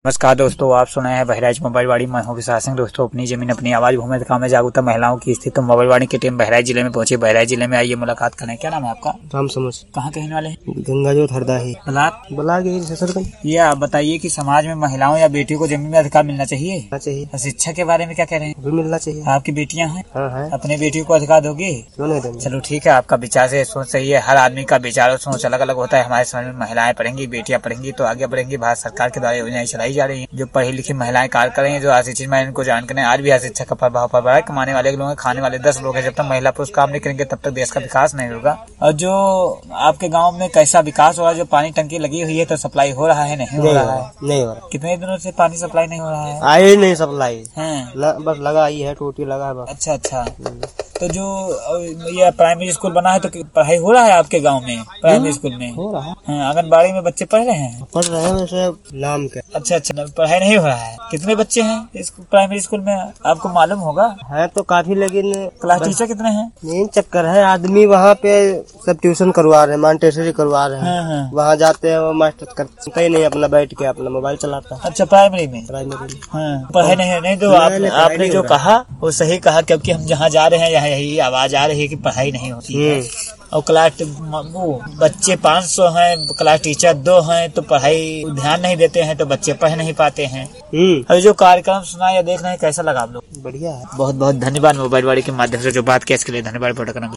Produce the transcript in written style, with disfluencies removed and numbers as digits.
नमस्कार दोस्तों, आप सुना है बहराइच मोबाइल वाड़ी। मैं हूं विशाल सिंह। दोस्तों, अपनी जमीन अपनी आवाज भूमि काम में जागरूकता महिलाओं की स्थिति तो मोबाइल वाड़ी की टीम बहराइच जिले में पहुंची। बहराइच जिले में आइए मुलाकात करें। क्या नाम है आपका? राम समझ। कहाँ कहने वाले हैं? गंगाजोत हरदाही ब्लाक। ये आप बताइए कि समाज में महिलाओं या बेटियों को जमीन में अधिकार मिलना चाहिए? शिक्षा के बारे में क्या कह रहे हैं? मिलना चाहिए। आपकी बेटियां हैं? हाँ है। अपने बेटियों को अधिकार दोगे? क्यों नहीं देंगे? चलो ठीक है, आपका विचार से सोच सही है। हर आदमी का विचार और सोच अलग अलग होता है। हमारे समाज में महिलाएं पढ़ेंगी, बेटियां पढ़ेंगी तो आगे बढ़ेंगी। भारत सरकार के द्वारा योजनाएं चलाई जा रही है। जो पढ़ी लिखी महिलाएं कार्य करेंगे, जो अशिक्षित महिलाएं इनको जान करें। आज भी अशिक्षा का प्रभाव पड़ रहा है। कमाने वाले लोग हैं, खाने वाले 10 लोग हैं। जब तक महिला पुरुष काम नहीं करेंगे तब तक देश का विकास नहीं होगा। और जो आपके गांव में कैसा विकास हो रहा है? जो पानी टंकी लगी हुई है तो सप्लाई हो रहा है? नहीं हो रहा है। नहीं हो रहा। कितने दिनों से पानी सप्लाई नहीं हो रहा है? आई नहीं सप्लाई है, बस लगा ही है, टोटी लगा है बस। अच्छा। तो जो ये प्राइमरी स्कूल बना है तो पढ़ाई हो रहा है आपके गांव में? प्राइमरी स्कूल में हो रहा है। आंगनबाड़ी में बच्चे पढ़ रहे हैं? पढ़ रहे हैं वैसे नाम के। अच्छा, पढ़ाई नहीं हो रहा है। कितने बच्चे हैं इस प्राइमरी स्कूल में, आपको मालूम होगा? है तो काफी, लेकिन क्लास टीचर कितने हैं? मेन चक्कर है, आदमी वहाँ पे सब ट्यूशन करवा रहे हैं, मॉन्टेसरी करवा रहे हैं। वहाँ जाते हैं, वो मास्टर करते ही नहीं, अपना बैठ के अपना मोबाइल चलाता है। अच्छा, प्राइमरी में पढ़ाई नहीं तो आपने जो कहा वो सही कहा, क्योंकि हम जहाँ जा रहे हैं यहाँ यही आवाज आ रही है कि पढ़ाई नहीं होती है। और क्लास बच्चे 500 हैं, क्लास टीचर 2 हैं, तो पढ़ाई ध्यान नहीं देते हैं तो बच्चे पढ़ नहीं पाते हैं। और जो कार्यक्रम सुना या देख रहे हैं, कैसा लगा आप लोग? बढ़िया है। बहुत बहुत धन्यवाद। मोबाइल वाड़ी के माध्यम से जो बात किया इसके लिए धन्यवाद।